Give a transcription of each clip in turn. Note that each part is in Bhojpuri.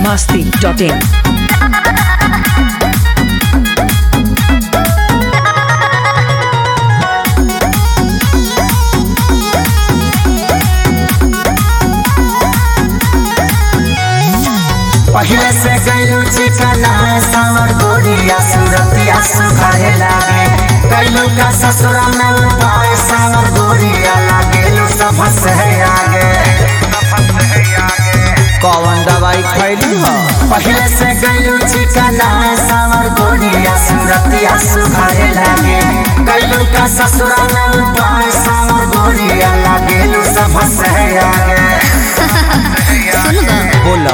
biharmasti.in पहले से गईलू चिकना सावर गोरिया सूरतिया सुखाए लागे गईलू का ससुरा में उपाय सावर गोरिया लागेलू सब से आगे कौन दवाई खैली हो? पहले से गईलू चिकना सावर गोरिया सूरतिया सुखाए लागे गईलू का ससुरा में उपाय सावर गोरिया लागेलू सब से आगे बोलो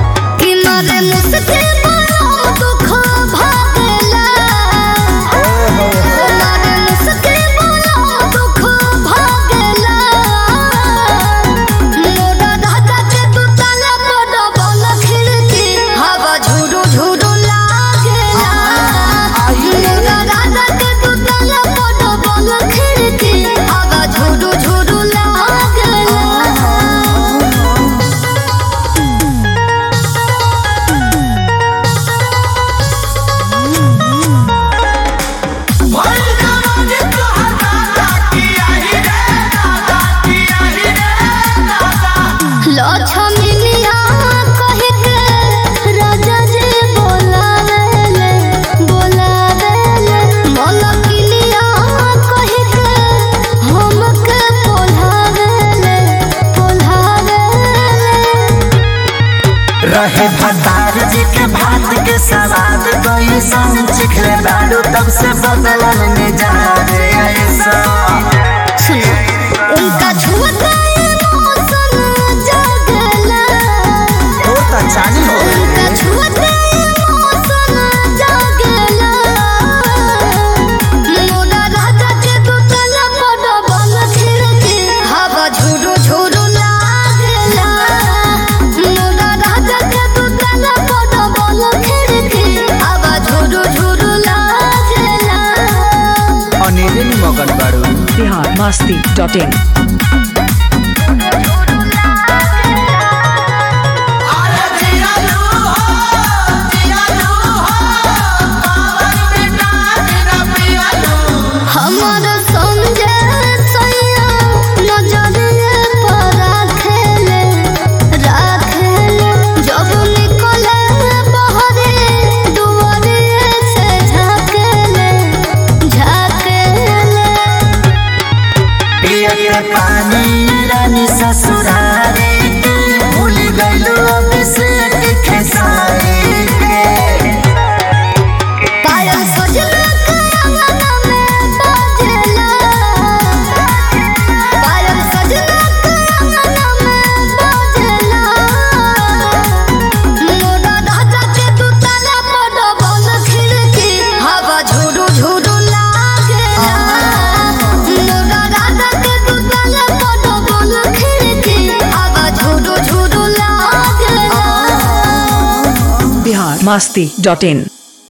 रहे भतार जी के भात के सवाद कोई संग चिखले बालू तब से बदलन में जा रे ऐसा उनका छुआ मौसम जगला तो चाली हो उनका छुआ मौसम जगला मोरा राजा के दुतला पड़ बल खिड़की हवा झुरु झुरु लागला मोरा राजा के दुतला पड़ बल खिड़की हवा झुरु झुरु लागला अनिल मगन बारू biharmasti.in पानी रानी ससुरारे भूल गईलू अभिषेक खेसारी पायल सजना के अंगना में बाजेला पायल सजना के अंगना में बाजेला मोरा राजा के दुतला पड़ बल खिड़की हवा झुरु झुरु लागेला मोरा राजा के दुतला पड़ बल खिड़की हवा झुरु झुरु लागेला biharmasti.in